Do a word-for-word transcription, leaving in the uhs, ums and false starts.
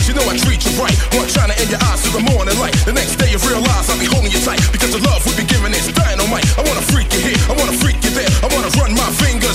treat you, know I treat you right. One trying to end your eyes through the morning light. The next day you realize I'll be holding you tight, because the love we be giving is dynamite. I wanna freak you here, I wanna freak you there, I wanna run my finger